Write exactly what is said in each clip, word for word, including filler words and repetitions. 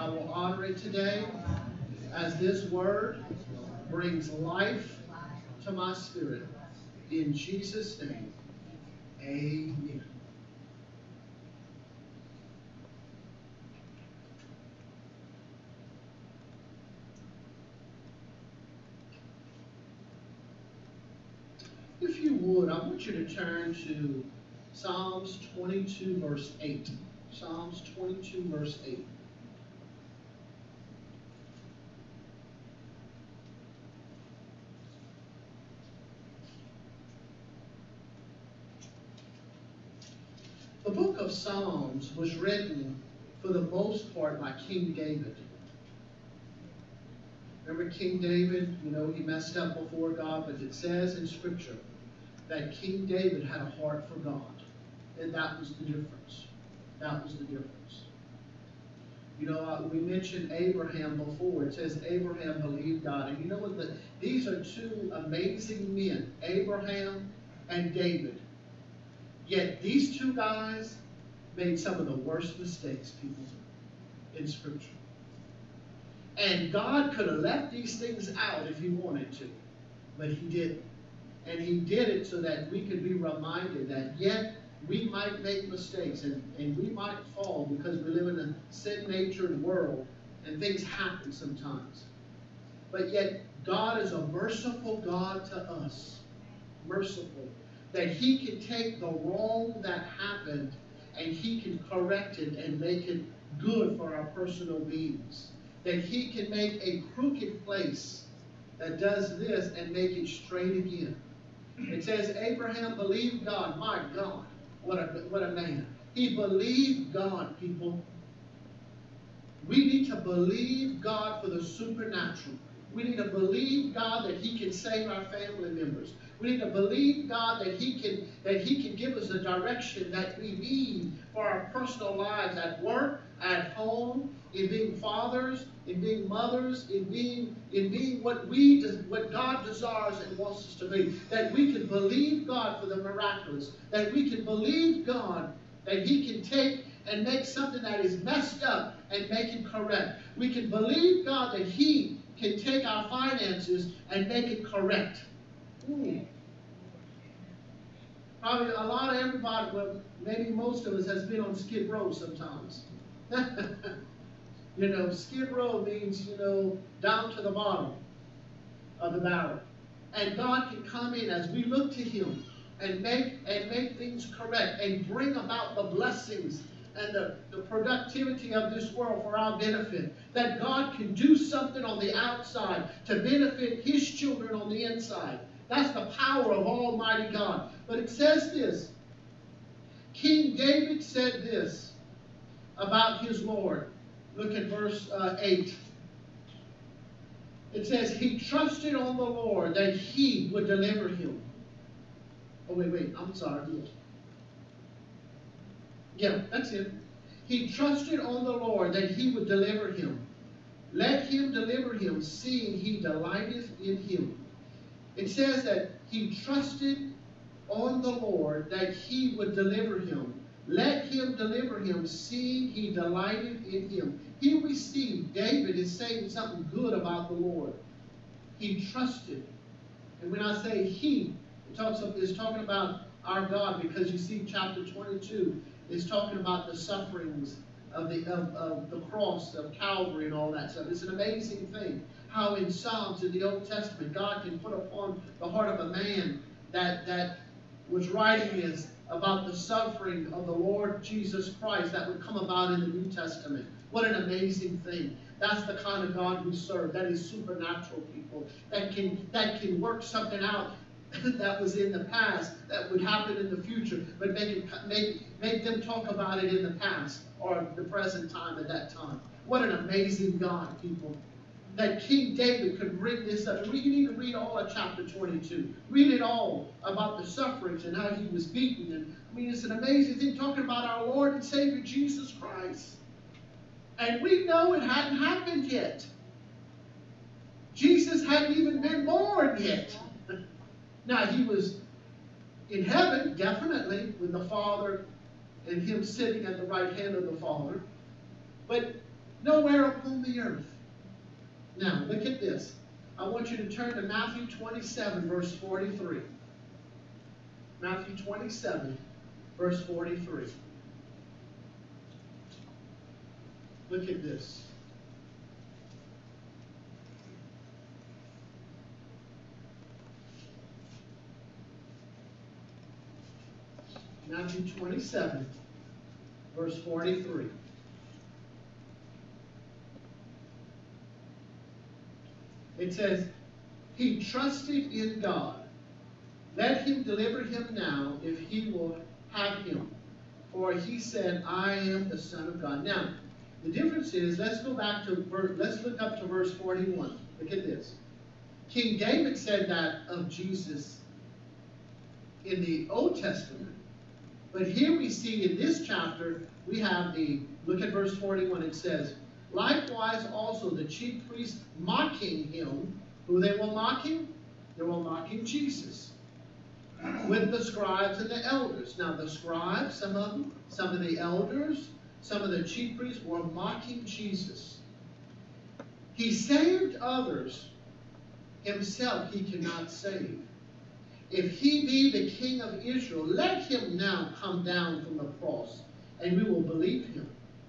I will honor it today as this word brings life to my spirit. In Jesus' name, amen. If you would, I want you to turn to Psalms twenty-two, verse eight. Psalms twenty-two, verse eight. The book of Psalms was written, for the most part, by King David. Remember King David? You know, he messed up before God, but it says in Scripture that King David had a heart for God. And that was the difference. That was the difference. You know, uh, we mentioned Abraham before. It says Abraham believed God. And you know what? The, these are two amazing men, Abraham and David. Yet these two guys made some of the worst mistakes, people, in Scripture. And God could have left these things out if he wanted to, but he didn't. And he did it so that we could be reminded that yet we might make mistakes and, and we might fall because we live in a sin-natured world and things happen sometimes. But yet God is a merciful God to us. Merciful. That he can take the wrong that happened and he can correct it and make it good for our personal beings. That he can make a crooked place that does this and make it straight again. It says Abraham believed God. My God, what a, what a man. He believed God, people. We need to believe God for the supernatural. We need to believe God that he can save our family members. We need to believe God that he can that he can give us the direction that we need for our personal lives at work, at home, in being fathers, in being mothers, in being in being what we what God desires and wants us to be. That we can believe God for the miraculous. That we can believe God that he can take and make something that is messed up and make it correct. We can believe God that he can take our finances and make it correct. Ooh. Probably a lot of everybody, well, maybe most of us has been on Skid Row sometimes. You know, Skid Row means, you know, down to the bottom of the barrel. And God can come in as we look to him and make and make things correct and bring about the blessings and the, the productivity of this world for our benefit. That God can do something on the outside to benefit his children on the inside. That's the power of Almighty God. But it says this. King David said this about his Lord. Look at verse uh, eight. It says, he trusted on the Lord that he would deliver him. Oh, wait, wait. I'm sorry. Yeah, that's it. He trusted on the Lord that he would deliver him. Let him deliver him, seeing he delighteth in him. It says that he trusted on the Lord that he would deliver him. Let him deliver him, seeing he delighted in him. Here we see David is saying something good about the Lord. He trusted. And when I say he, it talks of, it's talking about our God, because you see chapter twenty-two is talking about the sufferings of the of, of the cross of Calvary and all that stuff. It's an amazing thing how in Psalms in the Old Testament God can put upon the heart of a man that that was writing this about the suffering of the Lord Jesus Christ that would come about in the New Testament. What an amazing thing. That's the kind of God we serve. That is supernatural, people. That can that can work something out that was in the past that would happen in the future, but make it, make make them talk about it in the past or the present time at that time. What an amazing God, people. That King David could bring this up. We can even read all of chapter twenty-two. Read it all about the sufferings and how he was beaten. And I mean, it's an amazing thing talking about our Lord and Savior Jesus Christ. And we know it hadn't happened yet. Jesus hadn't even been born yet. Now, he was in heaven, definitely, with the Father and him sitting at the right hand of the Father. But Nowhere upon the earth. Now, look at this. I want you to turn to Matthew twenty-seven, verse forty-three. Matthew twenty-seven, verse forty-three. Look at this. Matthew twenty-seven, verse forty-three. It says, he trusted in God. Let him deliver him now, if he will have him. For he said, I am the Son of God. Now, the difference is, let's go back to, let's look up to verse forty-one. Look at this. King David said that of Jesus in the Old Testament. But here we see in this chapter, we have the, look at verse forty-one, it says, likewise also the chief priests mocking him. Who they were mocking? They were mocking Jesus. With the scribes and the elders. Now the scribes, some of them, some of the elders, some of the chief priests were mocking Jesus. He saved others. Himself he cannot save. If he be the King of Israel, let him now come down from the cross, and we will believe him.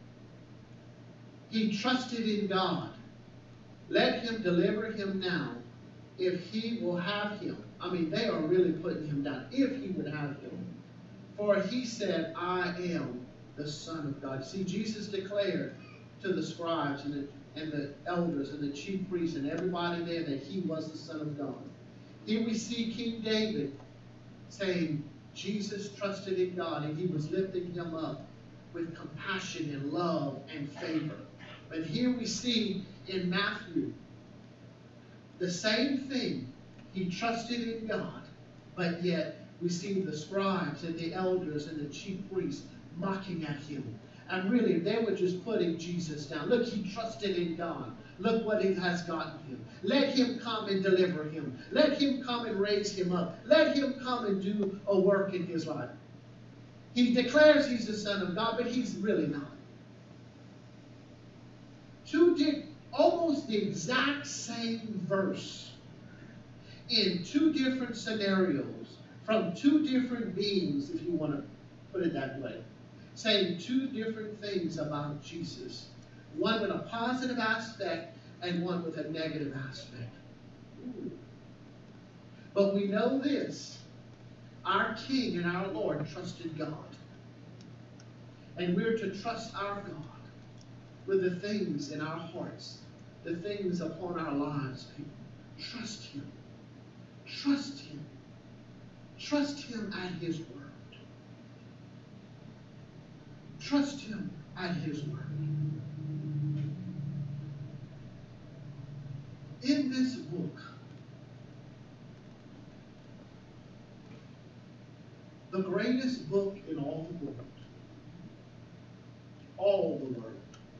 He trusted in God. Let him deliver him now, if he will have him. I mean, they are really putting him down. If he would have him. For he said, I am the Son of God. See, Jesus declared to the scribes and the, and the elders and the chief priests and everybody there that he was the Son of God. Here we see King David saying Jesus trusted in God, and he was lifting him up with compassion and love and favor. But here we see in Matthew the same thing. He trusted in God, but yet we see the scribes and the elders and the chief priests mocking at him. And really, they were just putting Jesus down. Look, he trusted in God. Look what it has gotten him. Let him come and deliver him. Let him come and raise him up. Let him come and do a work in his life. He declares he's the Son of God, but he's really not. Two di- almost the exact same verse in two different scenarios from two different beings, if you want to put it that way, saying two different things about Jesus. One with a positive aspect and one with a negative aspect. Ooh. But we know this. Our King and our Lord trusted God. And we're to trust our God with the things in our hearts, the things upon our lives, people. Trust him. Trust him. Trust him at his word. Trust him at his word. In this book, the greatest book in all the world, all the world,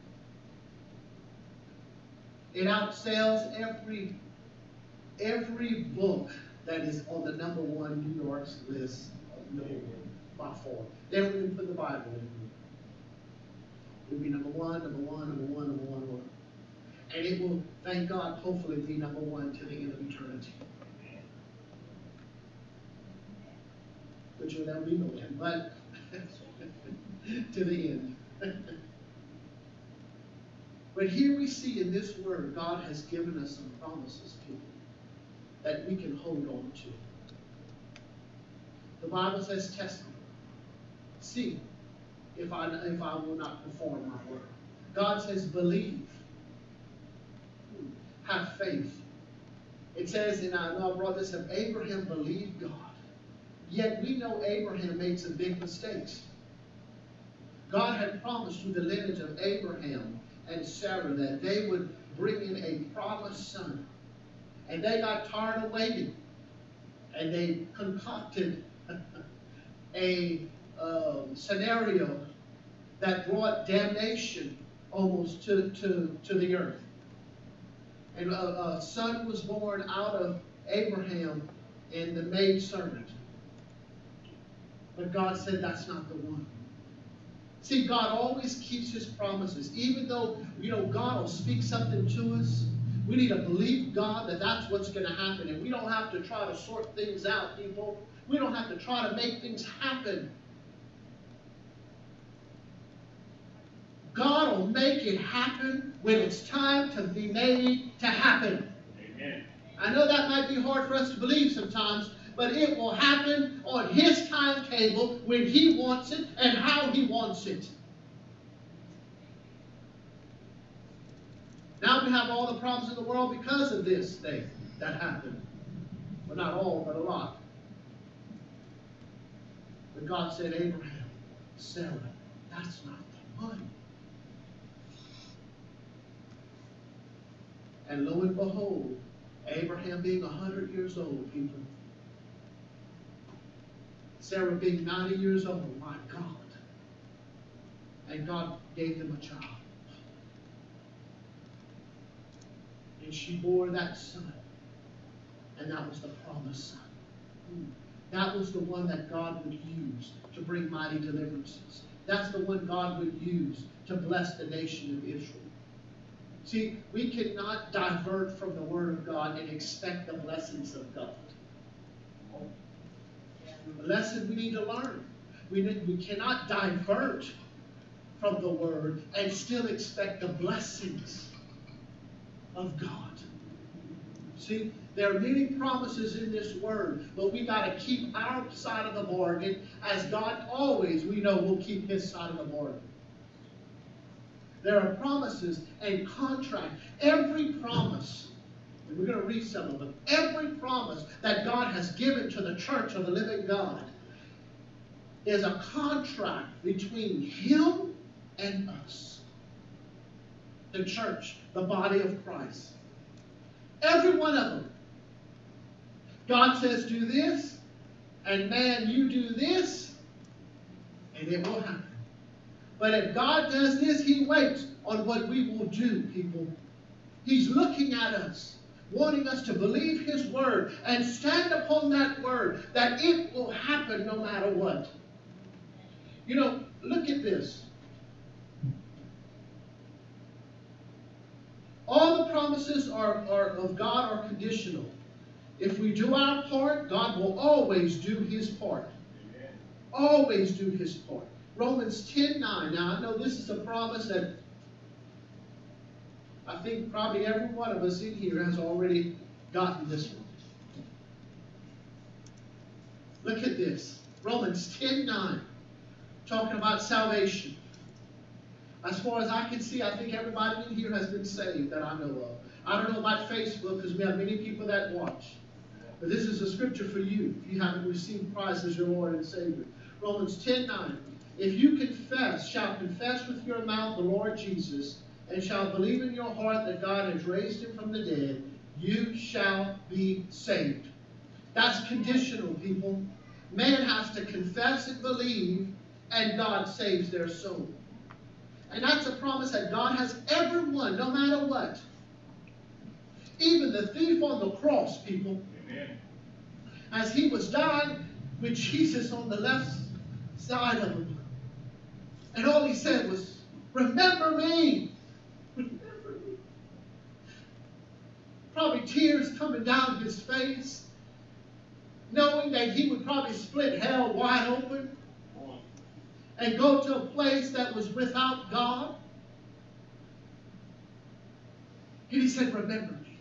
it outsells every, every book that is on the number one New York's list of number one by far. They don't even put the Bible in. It will be number one, number one, number one, number one, number one. And it will, thank God, hopefully be number one to the end of eternity. Which will never be no end, but to the end. But here we see in this word, God has given us some promises, people, that we can hold on to. The Bible says, test me. See if I, if I will not perform my word. God says, believe. Have faith. It says in our, our brothers of Abraham believed God. Yet we know Abraham made some big mistakes. God had promised through the lineage of Abraham and Sarah that they would bring in a promised son. And they got tired of waiting. And they concocted a um, scenario that brought damnation almost to, to, to the earth. And a, a son was born out of Abraham and the maidservant. But God said, that's not the one. See, God always keeps his promises. Even though, you know, God will speak something to us, we need to believe God that that's what's going to happen. And we don't have to try to sort things out, people. We don't have to try to make things happen. God will make it happen when it's time to be made to happen. Amen. I know that might be hard for us to believe sometimes, but it will happen on his timetable when he wants it and how he wants it. Now we have all the problems in the world because of this thing that happened. Well, not all, but a lot. But God said, Abraham, Sarah, that's not the one. And lo and behold, Abraham being a hundred years old, people. Sarah being ninety years old, my God. And God gave them a child. And she bore that son. And that was the promised son. That was the one that God would use to bring mighty deliverances. That's the one God would use to bless the nation of Israel. See, we cannot divert from the Word of God and expect the blessings of God. A lesson we need to learn. We, need, we cannot divert from the Word and still expect the blessings of God. See, there are many promises in this Word, but we got to keep our side of the bargain, as God always, we know, will keep his side of the bargain. There are promises and contracts. Every promise, and we're going to read some of them, every promise that God has given to the church of the living God is a contract between him and us. The church, the body of Christ. Every one of them. God says, do this, and man, you do this, and it will happen. But if God does this, he waits on what we will do, people. He's looking at us, wanting us to believe his word and stand upon that word, that it will happen no matter what. You know, look at this. All the promises are, are of God are conditional. If we do our part, God will always do his part. Amen. Always do his part. Romans ten nine. Now, I know this is a promise that I think probably every one of us in here has already gotten this one. Look at this. Romans ten nine. Talking about salvation. As far as I can see, I think everybody in here has been saved that I know of. I don't know about Facebook, because we have many people that watch. But this is a scripture for you, if you haven't received Christ as your Lord and Savior. Romans ten nine. If you confess, shall confess with your mouth the Lord Jesus, and shall believe in your heart that God has raised him from the dead, you shall be saved. That's conditional, people. Man has to confess and believe, and God saves their soul. And that's a promise that God has everyone, no matter what. Even the thief on the cross, people. Amen. As he was dying with Jesus on the left side of him. And all he said was, remember me. Remember me. Probably tears coming down his face. Knowing that he would probably split hell wide open. And go to a place that was without God. And he said, remember me.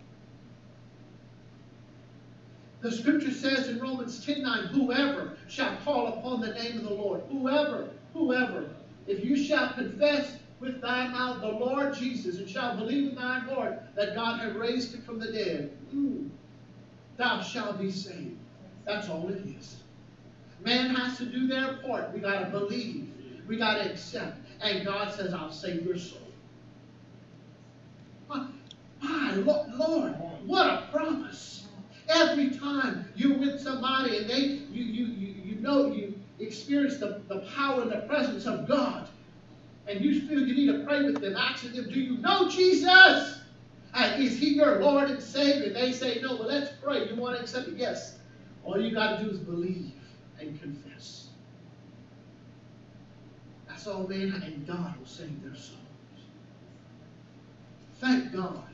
The scripture says in Romans ten nine, whoever shall call upon the name of the Lord. Whoever, whoever. If you shall confess with thy mouth the Lord Jesus, and shall believe in thine heart that God hath raised him from the dead, ooh, thou shalt be saved. That's all it is. Man has to do their part. We got to believe. We got to accept. And God says, I'll save your soul. My, my Lord, what a promise. Every time you're with somebody and they, you, you, you, you know you experience the, the power and the presence of God, and you feel you need to pray with them, asking them, do you know Jesus? And is he your Lord and Savior? And they say, no, well, let's pray. You want to accept it? Yes. All you got to do is believe and confess. That's soul, man, and God will save their souls. Thank God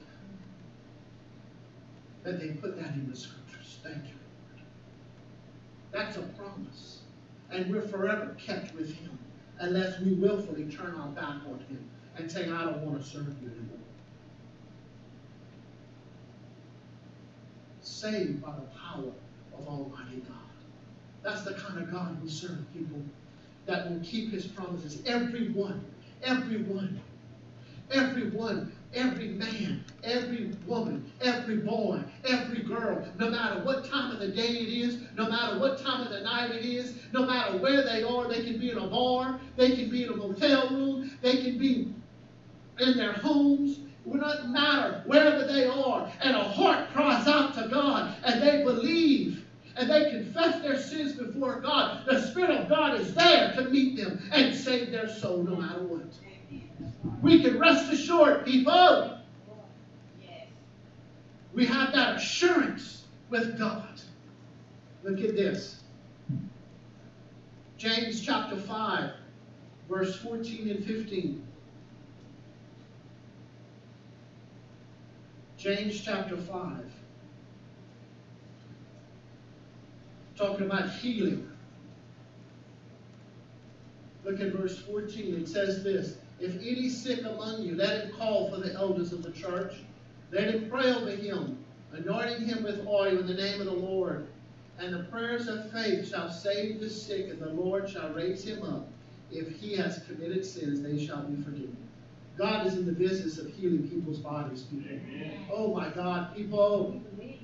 that they put that in the scriptures. Thank you, Lord. That's a promise. And we're forever kept with him unless we willfully turn our back on him and say, I don't want to serve you anymore. Saved by the power of Almighty God. That's the kind of God we serve, people, that will keep his promises. Everyone, everyone, everyone, every man, every woman, every boy, every girl, no matter what time of the day it is, no matter what time of the night it is, no matter where they are, they can be in a bar, they can be in a motel room, they can be in their homes. It will not matter wherever they are, and a heart cries out to God, and they believe, and they confess their sins before God. The Spirit of God is there to meet them and save their soul no matter what. We can rest assured, people. We have that assurance with God. Look at this. James chapter five, verse fourteen and fifteen. James chapter five. Talking about healing. Look at verse fourteen. It says this. If any sick among you, let him call for the elders of the church. Let him pray over him, anointing him with oil in the name of the Lord. And the prayers of faith shall save the sick, and the Lord shall raise him up. If he has committed sins, they shall be forgiven. God is in the business of healing people's bodies, people. Amen. Oh my God, people.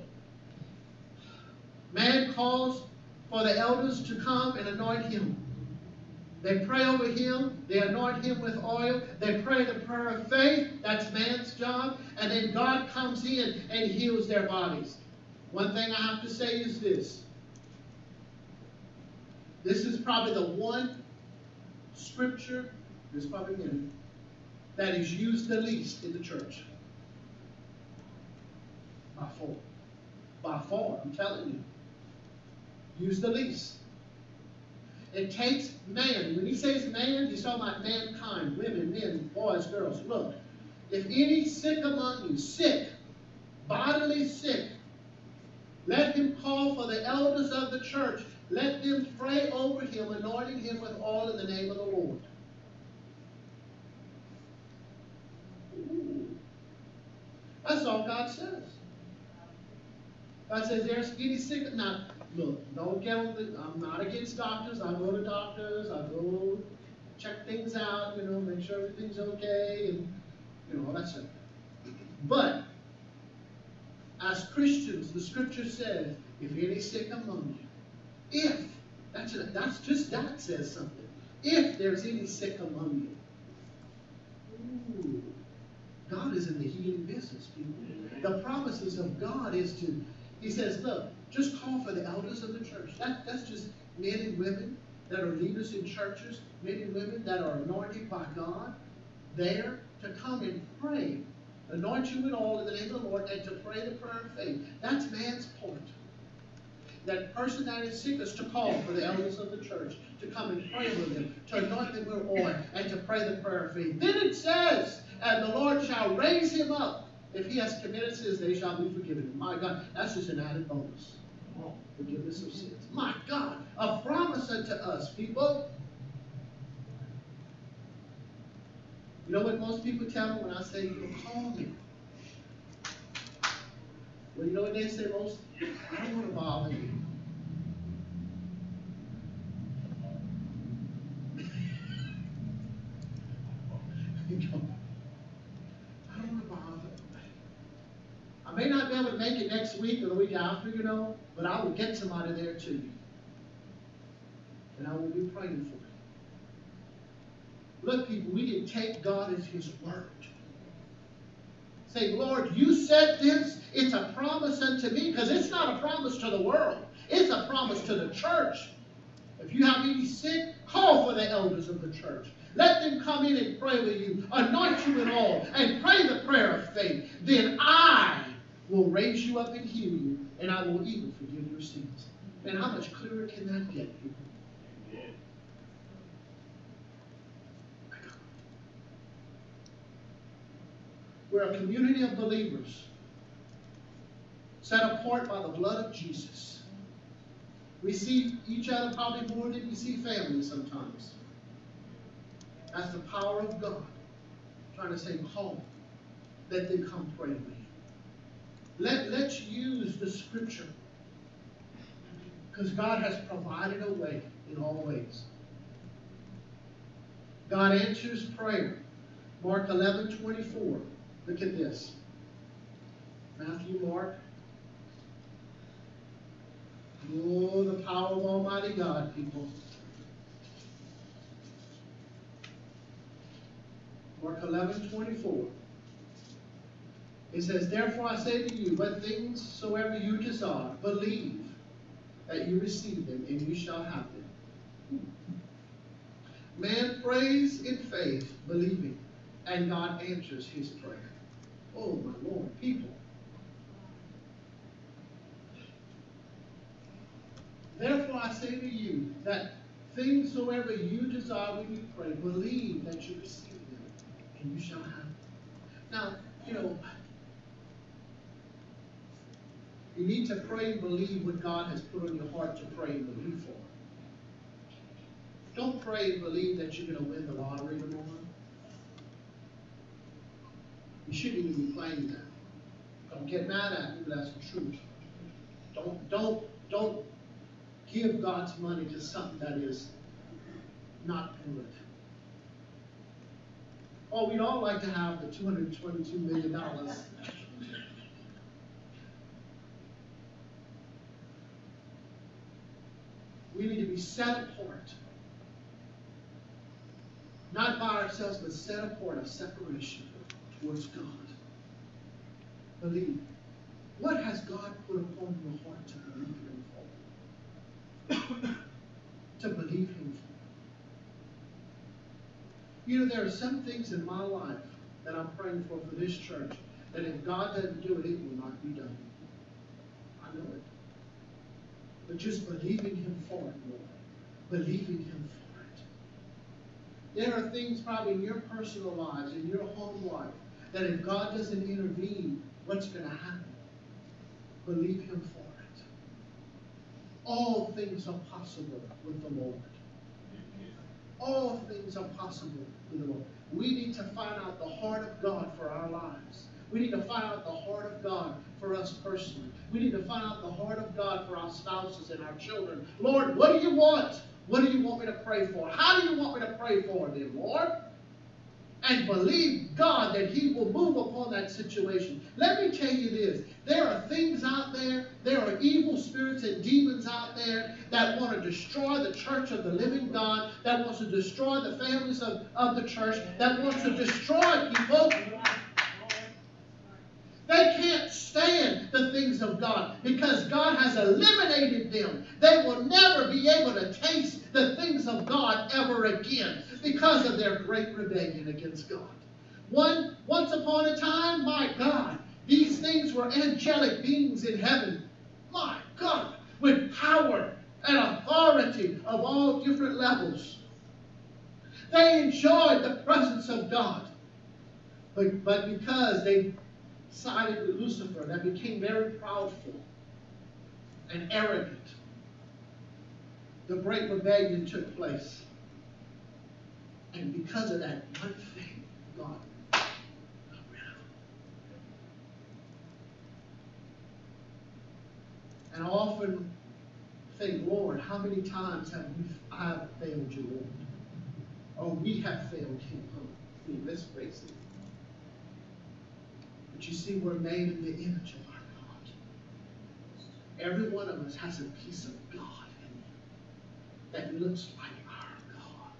Man calls for the elders to come and anoint him. They pray over him. They anoint him with oil. They pray the prayer of faith. That's man's job. And then God comes in and heals their bodies. One thing I have to say is this. This is probably the one scripture, there's probably many, that is used the least in the church. By far. By far, I'm telling you. Used the least. It takes man. When he says man, he's talking about mankind, women, men, boys, girls. Look, if any sick among you, sick, bodily sick, let him call for the elders of the church. Let them pray over him, anointing him with oil in the name of the Lord. Ooh. That's all God says. God says there's any sick. Now, look, don't get on the, I'm not against doctors. I go to doctors. I go check things out, you know, make sure everything's okay, and, you know, all that stuff. But, as Christians, the scripture says, if any sick among you, if, that's, a, that's just that says something. If there's any sick among you. Ooh, God is in the healing business, people. The promises of God is to, he says, look, just call for the elders of the church. That, that's just men and women that are leaders in churches, men and women that are anointed by God, there to come and pray. Anoint you with oil in the name of the Lord and to pray the prayer of faith. That's man's point. That person that is sick is to call for the elders of the church, to come and pray with them, to anoint them with oil, and to pray the prayer of faith. Then it says, and the Lord shall raise him up. If he has committed sins, they shall be forgiven. My God, that's just an added bonus. Oh, forgiveness of sins. My God, a promise unto us, people. You know what most people tell me when I say, you call me? Well, you know what they say most? I don't want to bother you. You know, I don't want to bother you. I may not be able to make it next week or the week after, you know, but I will get somebody there to you. And I will be praying for you. Look, people, we can take God as his word. Say, Lord, you said this. It's a promise unto me, because it's not a promise to the world. It's a promise to the church. If you have any sick, call for the elders of the church. Let them come in and pray with you, anoint you with oil, and pray the prayer of faith. Then I will raise you up and heal you, and I will even forgive your sins. And how much clearer can that get, people? We're a community of believers set apart by the blood of Jesus. We see each other probably more than we see family sometimes. That's the power of God trying to say, home, let them come pray with you. Let, let's use the scripture, because God has provided a way in all ways. God answers prayer. Mark eleven twenty-four. Look at this. Matthew, Mark. Oh, the power of Almighty God, people. Mark eleven twenty-four. It says, therefore I say to you, what things soever you desire, believe that you receive them, and you shall have them. Man prays in faith, believing, and God answers his prayer. Oh, my Lord, people. Therefore I say to you, that things soever you desire when you pray, believe that you receive them, and you shall have them. Now, you know, you need to pray and believe what God has put on your heart to pray and believe for. Don't pray and believe that you're going to win the lottery tomorrow. You shouldn't even be playing that. Don't get mad at me, but that's the truth. Don't, don't, don't give God's money to something that is not good. Oh, we'd all like to have the two hundred twenty-two million dollars. We need to be set apart. Not by ourselves, but set apart, a separation towards God. Believe. What has God put upon your heart to believe Him for? To believe Him for. You know, there are some things in my life that I'm praying for for this church, that if God doesn't do it, it will not be done. I know it. But just believing Him for it, Lord. Believing Him for it. There are things probably in your personal lives, in your home life, that if God doesn't intervene, what's going to happen? Believe Him for it. All things are possible with the Lord. All things are possible with the Lord. We need to find out the heart of God for our lives. We need to find out the heart of God for us personally. We need to find out the heart of God for our spouses and our children. Lord, what do you want? What do you want me to pray for? How do you want me to pray for them, Lord? And believe God that He will move upon that situation. Let me tell you this. There are things out there, there are evil spirits and demons out there that want to destroy the church of the living God, that wants to destroy the families of, of the church, that wants to destroy people. They can't stand the things of God because God has eliminated them. They will never be able to taste the things of God ever again because of their great rebellion against God. One, once upon a time, my God, these things were angelic beings in heaven. My God, with power and authority of all different levels. They enjoyed the presence of God. But, but because they sided with Lucifer, that became very proudful and arrogant, the great rebellion took place. And because of that one thing, God got rid of them. And I often think, Lord, how many times have we I have failed you, Lord? Or we have failed Him. I mean, let's face it. But you see, we're made in the image of our God. Every one of us has a piece of God in him that looks like our God.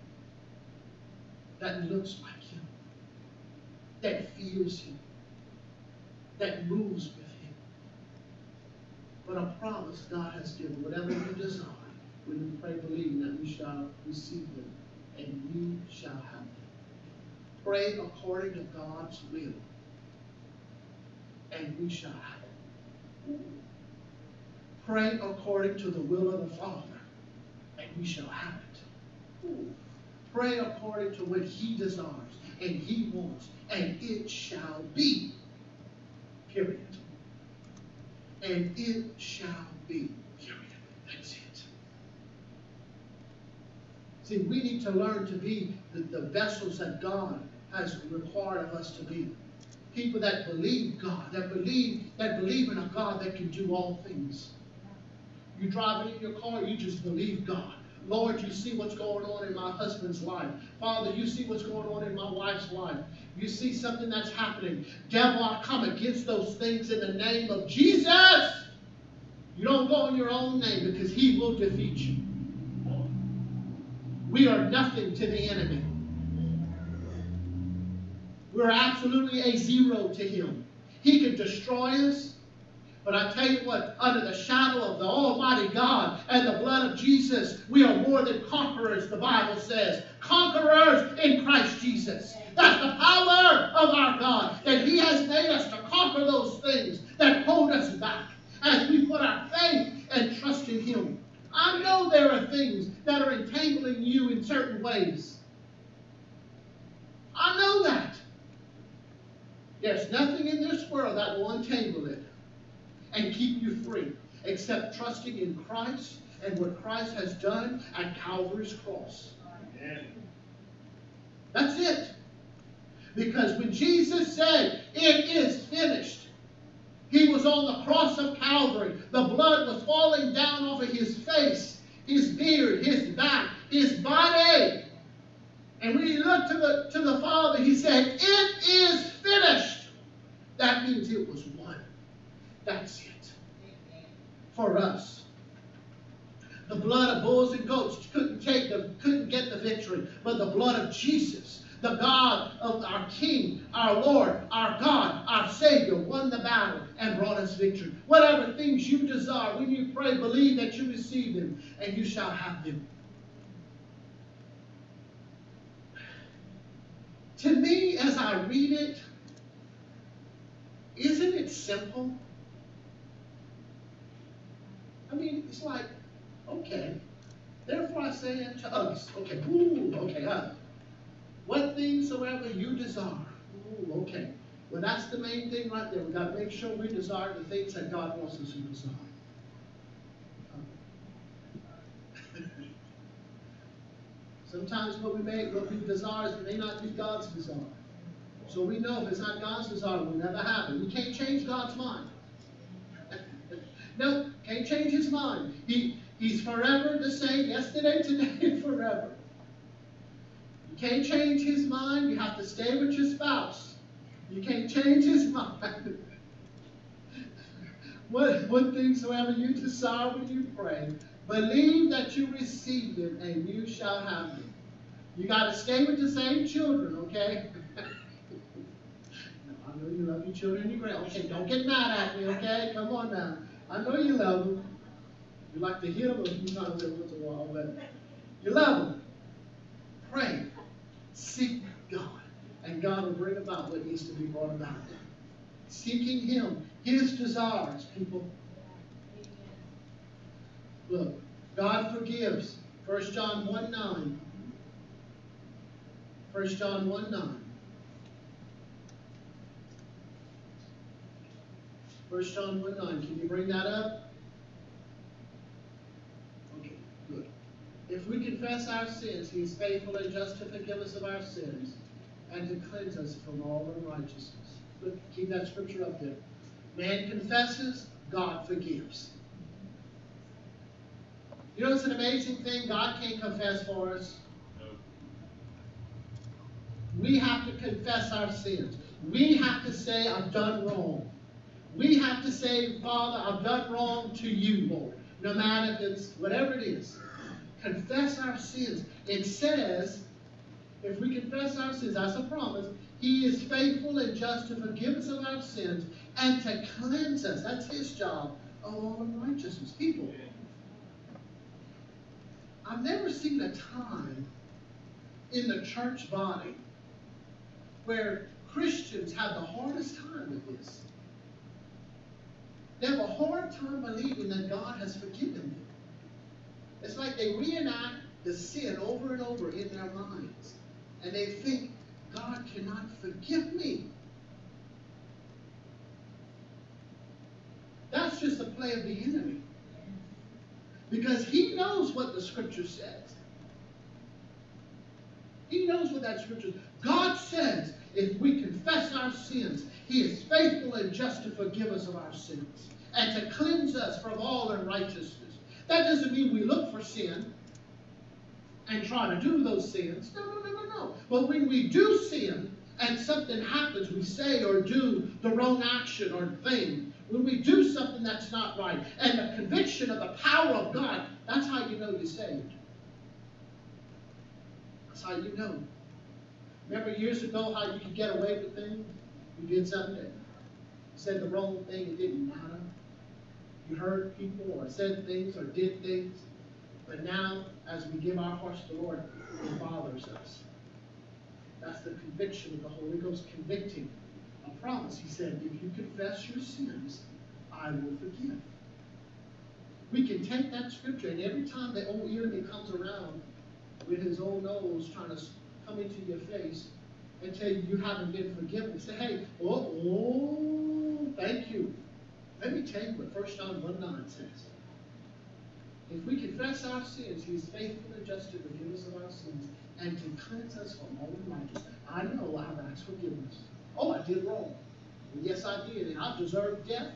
That looks like Him. That feels Him. That moves with Him. But a promise God has given, whatever you desire, when we pray believing that we shall receive them, and we shall have them. Pray according to God's will, and we shall have it. Pray according to the will of the Father, and we shall have it. Pray according to what He desires, and He wants, and it shall be. Period. And it shall be. Period. That's it. See, we need to learn to be the, the vessels that God has required of us to be. People that believe God, that believe, that believe in a God that can do all things. You driving in your car, you just believe God. Lord, you see what's going on in my husband's life. Father, you see what's going on in my wife's life. You see something that's happening. Devil, I come against those things in the name of Jesus. You don't go in your own name because he will defeat you. We are nothing to the enemy. We're absolutely a zero to him. He can destroy us. But I tell you what, under the shadow of the Almighty God and the blood of Jesus, we are more than conquerors, the Bible says. Conquerors in Christ Jesus. That's the power of our God, that he has made us to conquer those things that hold us back as we put our faith and trust in him. I know there are things that are entangling you in certain ways. I know that. There's nothing in this world that will untangle it and keep you free, except trusting in Christ and what Christ has done at Calvary's cross. Amen. That's it. Because when Jesus said, it is finished, he was on the cross of Calvary. The blood was falling down over his face, his beard, his back, his body. And when he looked to the, to the Father, he said, it is finished. That means it was won. That's it. For us. The blood of bulls and goats couldn't take the, couldn't get the victory. But the blood of Jesus, the God of our King, our Lord, our God, our Savior, won the battle and brought us victory. Whatever things you desire, when you pray, believe that you receive them, and you shall have them. To me, as I read it, isn't it simple? I mean, it's like, okay, therefore I say unto us, okay, ooh, okay, uh, what things soever you desire. Ooh, okay. Well, that's the main thing right there. We've got to make sure we desire the things that God wants us to desire. Sometimes what we make, what we desire may not be God's desire. So we know if it's not God's desire, it will never happen. We can't change God's mind. No, can't change his mind. He, he's forever the same, yesterday, today, and forever. You can't change his mind. You have to stay with your spouse. You can't change his mind. What, what things soever you desire when you pray, believe that you receive them, and you shall have them. You got to stay with the same children, okay? I know you love your children and your grand. Okay, don't get mad at me, okay? Come on now. I know you love them. You like to hit them a few times every once in a while, but you love them. Pray. Seek God. And God will bring about what needs to be brought about. Seeking him. His desires, people. Look, God forgives. First John one nine. First John one nine. First John one nine. Can you bring that up? Okay, good. If we confess our sins, he is faithful and just to forgive us of our sins and to cleanse us from all unrighteousness. Look, keep that scripture up there. Man confesses, God forgives. You know, it's an amazing thing. God can't confess for us. No. We have to confess our sins. We have to say, I've done wrong. We have to say, Father, I've done wrong to you, Lord. No matter if it's whatever it is. Confess our sins. It says, if we confess our sins, that's a promise, he is faithful and just to forgive us of our sins and to cleanse us. That's his job of all unrighteousness. People, I've never seen a time in the church body where Christians have the hardest time with this. They have a hard time believing that God has forgiven them. It's like they reenact the sin over and over in their minds. And they think God cannot forgive me. That's just a play of the enemy. Because he knows what the scripture says. He knows what that scripture says. God says, if we confess our sins, he is faithful and just to forgive us of our sins and to cleanse us from all unrighteousness. That doesn't mean we look for sin and try to do those sins. No, no, no, no, no. But when we do sin and something happens, we say or do the wrong action or thing, when we do something that's not right, and the conviction of the power of God, that's how you know you're saved. That's how you know. Remember years ago how you could get away with things? You did something, said the wrong thing, it didn't matter. You hurt people or said things or did things. But now, as we give our hearts to the Lord, it bothers us. That's the conviction of the Holy Ghost convicting. A promise. He said, if you confess your sins, I will forgive. We can take that scripture, and every time the old enemy comes around with his old nose trying to come into your face and tell you you haven't been forgiven, say, hey, oh, oh, thank you. Let me tell you what First John one nine says. If we confess our sins, he is faithful and just to forgive us of our sins and to cleanse us from all unrighteousness. I know I've asked forgiveness. Oh, I did wrong. Well, yes, I did, and I deserved death.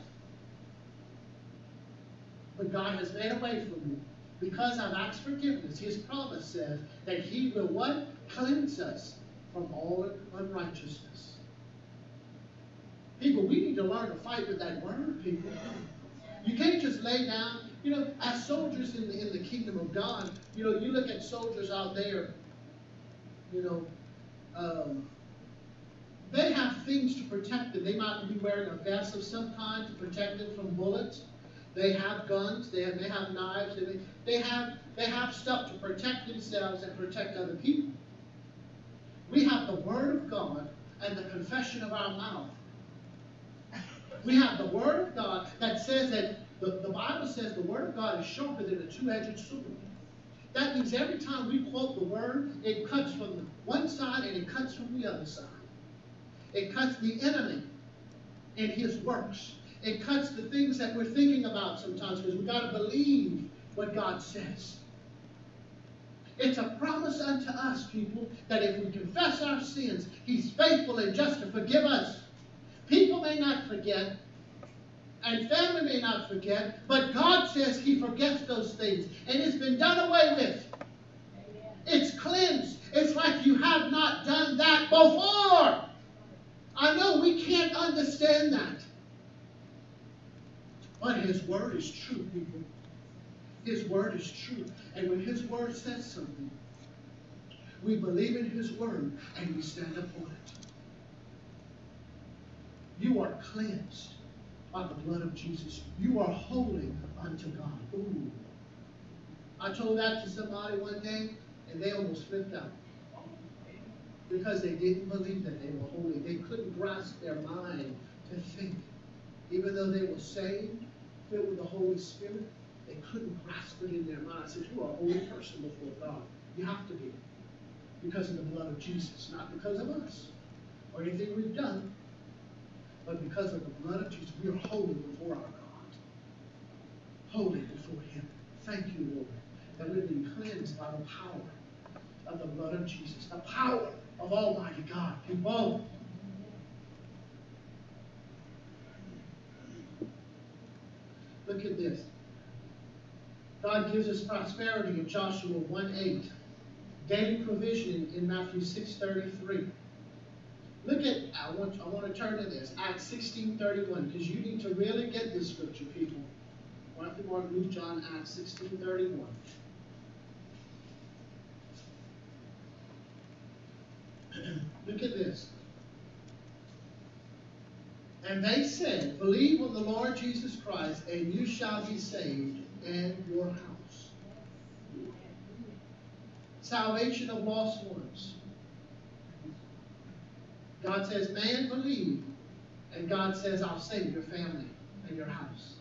But God has made a way for me. Because I've asked forgiveness, his promise says that he will what? Cleanse us from all unrighteousness. People, we need to learn to fight with that word, people. You can't just lay down. You know, as soldiers in the, in the kingdom of God, you know, you look at soldiers out there, you know, um, they have things to protect them. They might be wearing a vest of some kind to protect them from bullets. They have guns. They have, they have knives. They, they, have, they have stuff to protect themselves and protect other people. We have the Word of God and the confession of our mouth. We have the Word of God that says that the, the Bible says the Word of God is sharper than a two-edged sword. That means every time we quote the Word, it cuts from the one side and it cuts from the other side. It cuts the enemy in his works. It cuts the things that we're thinking about sometimes because we've got to believe what God says. It's a promise unto us, people, that if we confess our sins, he's faithful and just to forgive us. People may not forget, and family may not forget, but God says he forgets those things, and it's been done away with. Amen. It's cleansed. It's like you have not done that before. I know we can't understand that. But his word is true, people. His word is true. And when his word says something, we believe in his word and we stand upon it. You are cleansed by the blood of Jesus. You are holy unto God. Ooh. I told that to somebody one day, and they almost flipped out. Because they didn't believe that they were holy. They couldn't grasp their mind to think. Even though they were saved, filled with the Holy Spirit, they couldn't grasp it in their mind. I said, you are a holy person before God. You have to be. Because of the blood of Jesus. Not because of us or anything we've done. But because of the blood of Jesus, we are holy before our God. Holy before him. Thank you, Lord, that we've been cleansed by the power of the blood of Jesus. The power of Almighty God. People. Look at this. God gives us prosperity in Joshua one eight. Daily provision in, in Matthew six thirty-three. Look at, I want, I want to turn to this, Acts sixteen thirty-one, because you need to really get this scripture, people. Matthew, Mark, Luke, John, Acts sixteen thirty-one. Look at this. And they said, believe on the Lord Jesus Christ, and you shall be saved, and your house. Salvation of lost ones. God says, man, believe. And God says, I'll save your family and your house.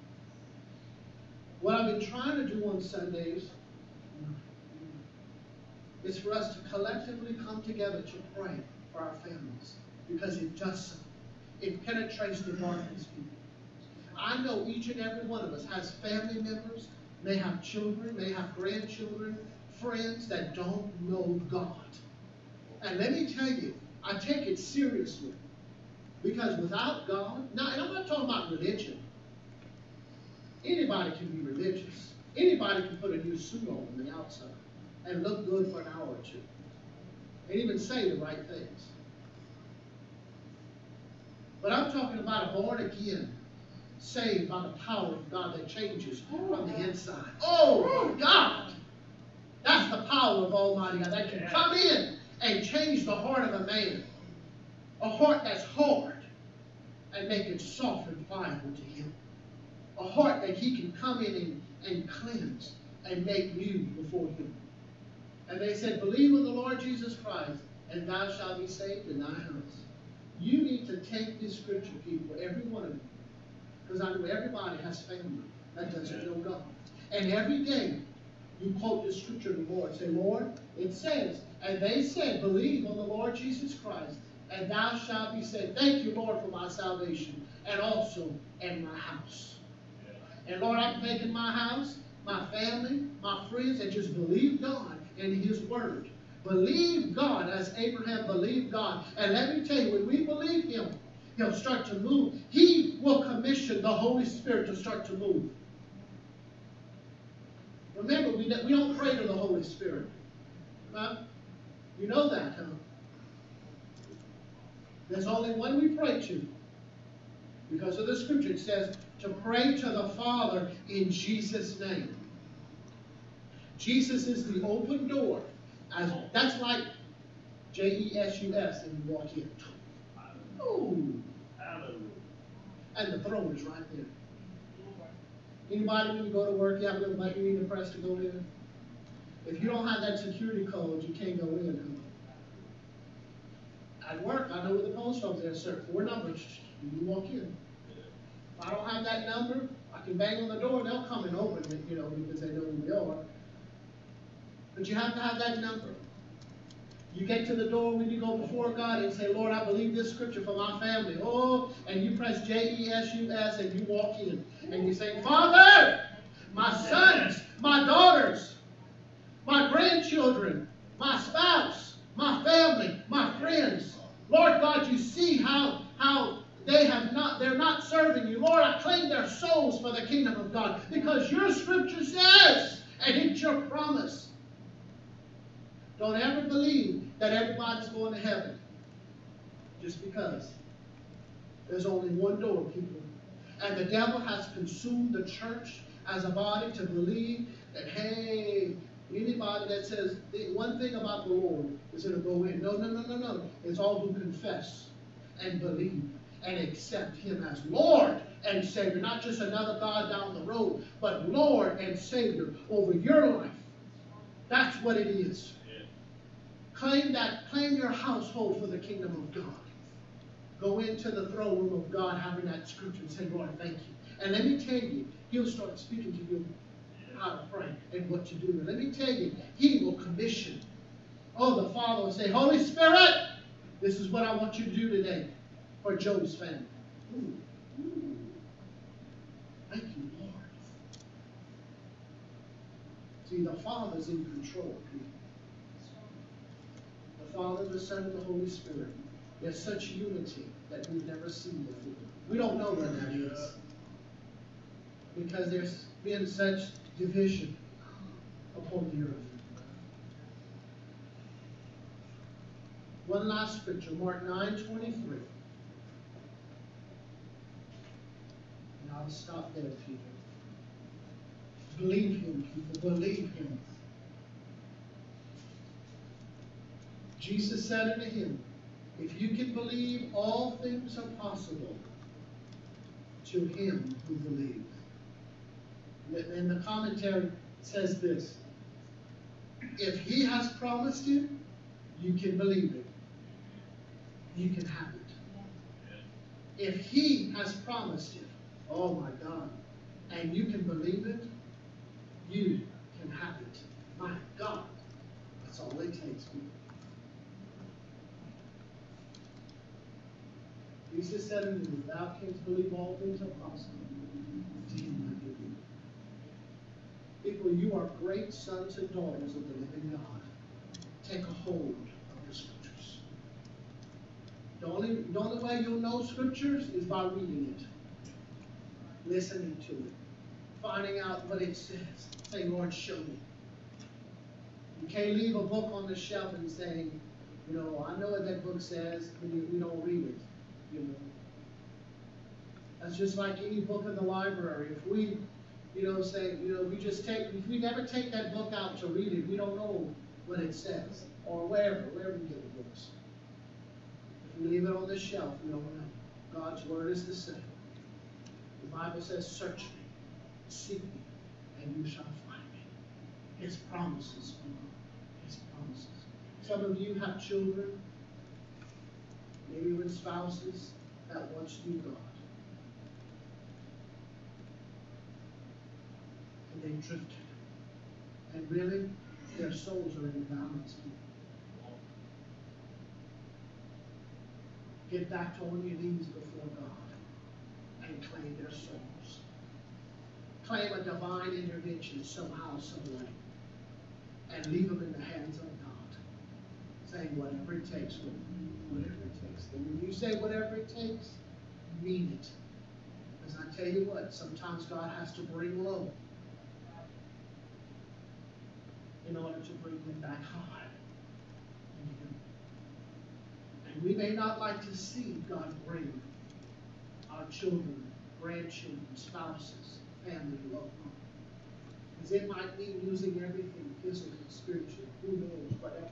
What I've been trying to do on Sundays is for us to collectively come together to pray for our families, because it does so. It penetrates the darkness, people. I know each and every one of us has family members, may have children, may have grandchildren, friends that don't know God. And let me tell you, I take it seriously. Because without God, now, and I'm not talking about religion. Anybody can be religious. Anybody can put a new suit on on the outside and look good for an hour or two. And even say the right things. But I'm talking about a born again, saved by the power of God that changes from the inside. Oh, God! That's the power of Almighty God that can come in and change the heart of a man. A heart that's hard and make it soft and pliable to Him. A heart that He can come in and, and cleanse and make new before Him. And they said, believe in the Lord Jesus Christ, and thou shalt be saved in thy house. You need to take this scripture, people, every one of you. Because I know everybody has family that doesn't know God. And every day, you quote this scripture to the Lord. Say, Lord, it says, and they said, believe on the Lord Jesus Christ, and thou shalt be saved. Thank you, Lord, for my salvation, and also in my house. And Lord, I'm taking my house, my family, my friends, and just believe God in His word. Believe God as Abraham believed God. And let me tell you, when we believe Him, He'll start to move. He will commission the Holy Spirit to start to move. Remember, we, we don't pray to the Holy Spirit. Huh? You know that, huh? There's only one we pray to. Because of the scripture, it says to pray to the Father in Jesus' name. Jesus is the open door. As, that's like J E S U S and you walk in. Ooh. And the throne is right there. Anybody, when you go to work, you have a little button you need to press to go in? If you don't have that security code, you can't go in. At work, I know where the post office is, sir. Four numbers, you walk in. If I don't have that number, I can bang on the door and they'll come and open it, you know, because they know who we are. But you have to have that number. You get to the door when you go before God and say, Lord, I believe this scripture for my family. Oh, and you press J E S U S and you walk in. And you say, Father, my sons, my daughters, my grandchildren, my spouse, my family, my friends. Lord God, you see how, how they have not, they're not serving you. Lord, I claim their souls for the kingdom of God. Because your scripture says, and it's your promise. Don't ever believe that everybody's going to heaven just because. There's only one door, people. And the devil has consumed the church as a body to believe that, hey, anybody that says one thing about the Lord is going to go in. No, no, no, no, no. It's all who confess and believe and accept Him as Lord and Savior. Not just another God down the road, but Lord and Savior over your life. That's what it is. Claim that, claim your household for the kingdom of God. Go into the throne room of God having that scripture and say, Lord, thank you. And let me tell you, He'll start speaking to you how to pray and what to do. And let me tell you, He will commission. Oh, the Father will say, Holy Spirit, this is what I want you to do today for Job's family. Ooh, ooh. Thank you, Lord. See, the Father's in control, people. The Father, the Son, and the Holy Spirit. There's such unity that we've never seen before. We don't know what that is. Because there's been such division upon the earth. One last scripture, Mark nine twenty-three. And I'll stop there, people. Believe Him, people. Believe Him. Jesus said unto him, if you can believe, all things are possible to him who believes. And the commentary says this. If He has promised it, you can believe it. You can have it. If He has promised it, oh my God, and you can believe it, you can have it. My God, that's all it takes, people. Jesus said unto me, thou canst believe all things are possible. To him that believeth. People, you are great sons and daughters of the living God. Take a hold of the scriptures. The only, the only way you'll know scriptures is by reading it, listening to it, finding out what it says. Say, Lord, show me. You can't leave a book on the shelf and saying, you know, I know what that book says, but we don't read it. You know, that's just like any book in the library. If we, you know, say, you know, we just take, if we never take that book out to read it, we don't know what it says, or wherever, wherever we get the books. If we leave it on the shelf, we don't know. God's word is the same. The Bible says, search me, seek me, and you shall find me. His promises, His promises. Some of you have children, maybe with spouses that once knew God. And they drifted. And really, their souls are in balance. Get back to on your knees before God and claim their souls. Claim a divine intervention somehow, some way. And leave them in the hands of God. Saying whatever it takes, Lord. Whatever it takes. And when you say whatever it takes, mean it. Because I tell you what, sometimes God has to bring low in order to bring them back high. And we may not like to see God bring our children, grandchildren, spouses, family low. Because it might mean losing everything, physically, spiritually, who knows, whatever.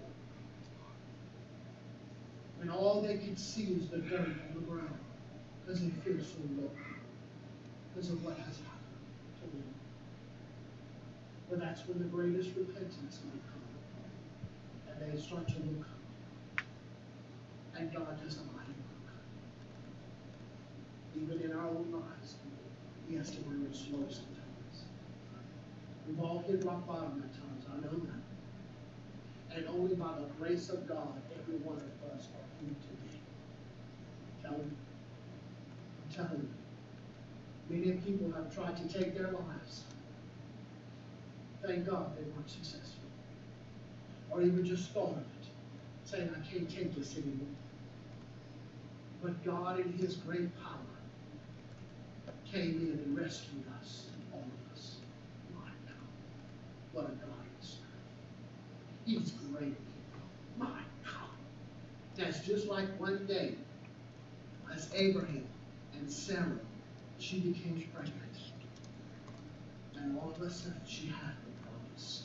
And all they can see is the dirt on the ground because they feel so low because of what has happened to them. But that's when the greatest repentance might come. And they start to look up. And God doesn't mind look. Even in our own lives, He has to bring us slow sometimes. We've all hit rock bottom at times, I know that. And only by the grace of God, every one of us are here today. I'm telling you. I'm telling you. Many people have tried to take their lives. Thank God they weren't successful. Or even just thought of it, saying, I can't take this anymore. But God, in His great power, came in and rescued us, all of us. My God, what a God we serve. He's great. My God. That's just like one day, as Abraham and Sarah, she became pregnant. And all of a sudden, she had the promise.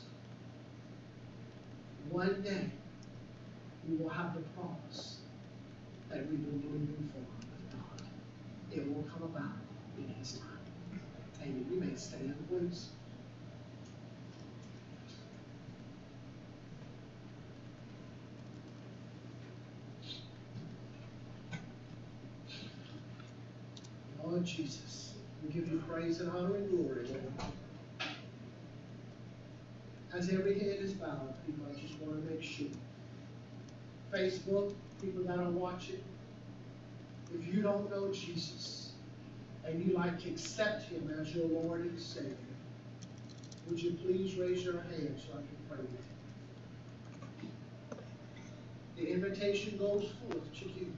One day, we will have the promise that we've been believing for with God. It will come about in His time. Amen. You may stand, please. Lord Jesus, we give you praise and honor and glory, Lord. As every head is bowed, people, I just want to make sure. Facebook, people that are watching, if you don't know Jesus and you like to accept Him as your Lord and Savior, would you please raise your hand so I can pray with you? The invitation goes forth to you.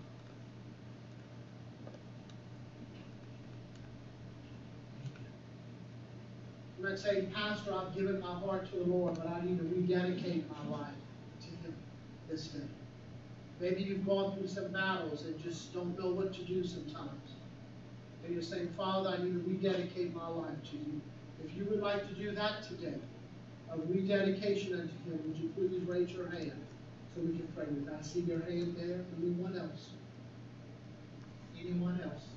You might say, Pastor, I've given my heart to the Lord, but I need to rededicate my life to Him this day. Maybe you've gone through some battles and just don't know what to do sometimes. And you're saying, Father, I need to rededicate my life to you. If you would like to do that today, a rededication unto Him, would you please raise your hand so we can pray with you? I see your hand there. Anyone else? Anyone else?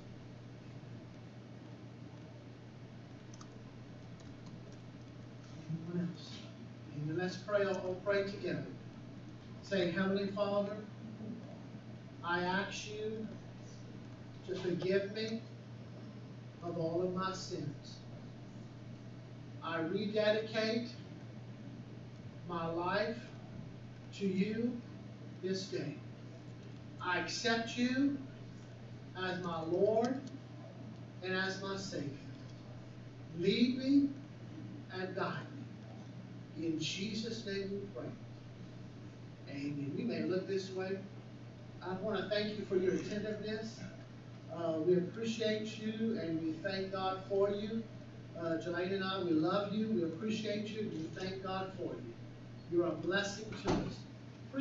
Anyone else? Amen. Let's pray. All pray together. Say, Heavenly Father, I ask you to forgive me of all of my sins. I rededicate my life to you this day. I accept you as my Lord and as my Savior. Lead me and guide me. In Jesus' name we pray. Amen. You may look this way. I want to thank you for your attentiveness. Uh, we appreciate you and we thank God for you. Uh, Jelena and I, we love you. We appreciate you. We thank God for you. You're a blessing to us.